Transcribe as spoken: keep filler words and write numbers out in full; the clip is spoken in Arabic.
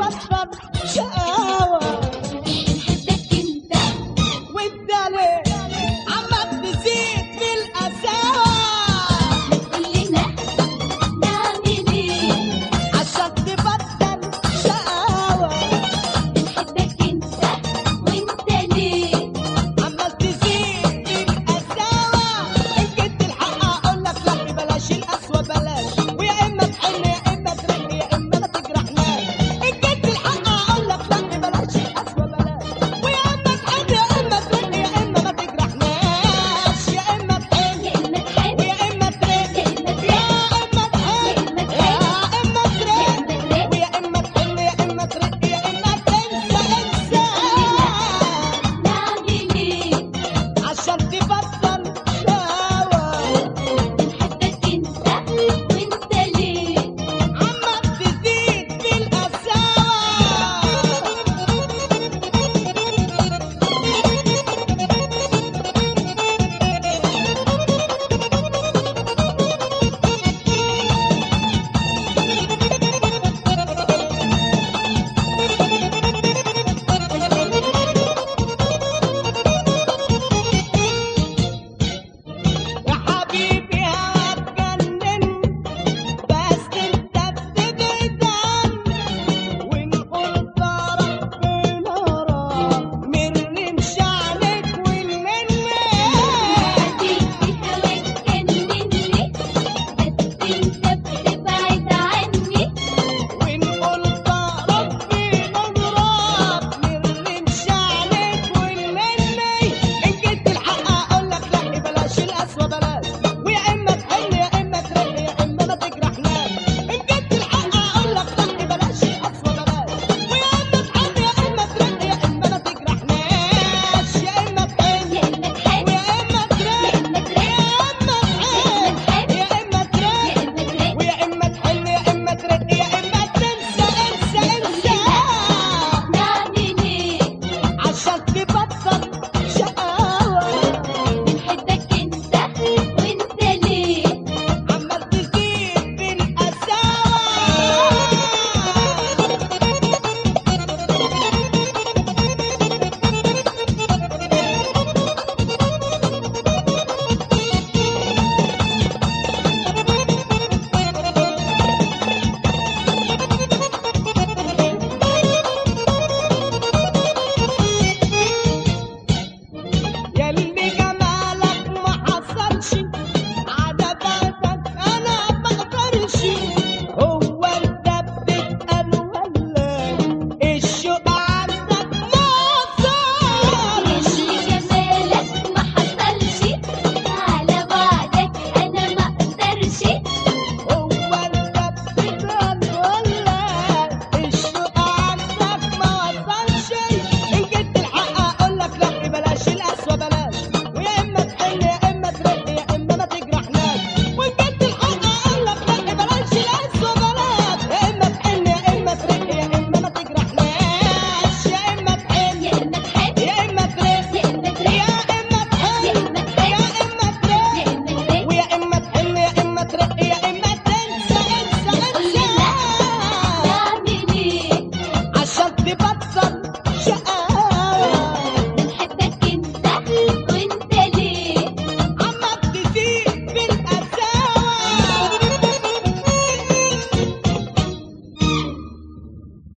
تبطل شقاوة بنحبك انت وانت ليه عمال تزيد في القساوة كلنا نعمل ايه عشان تبطل شقاوة بنحبك انت وانت ليه عمال تزيد في القساوة إن كنت الحق أقولك لا بلاش القسوة بلاش ويا إما تحن يا إما ترن يا إما ما تجرحناش إن كنت الحق أقولك لا بلاش القسوة بلاش ويا إما تحن يا إما ترن يا إما ما تجرحناش يا إما تحن يا اما تحب ويا إما ترن يا اما يا تحب إما تحن يا يا اما تحب إما يا ترن اما تحب ويا إما تحن يا إما ترن يا إما تنسى انسى نعمل ايه عشان تبطل شقاوة بنحبك انت وانت ليه عمال تزيد في القساوة يا حبيبي هتجنن بس انت بتبعد عني وان قلت ربنا راح مرني مش عليك ومني حبيبي هواك جنني بس انت بتبعد عني وان قلت ربنا راح مرني مش عليك ومني ان جيت الحق اقولك لا بلاش القسوة بلاش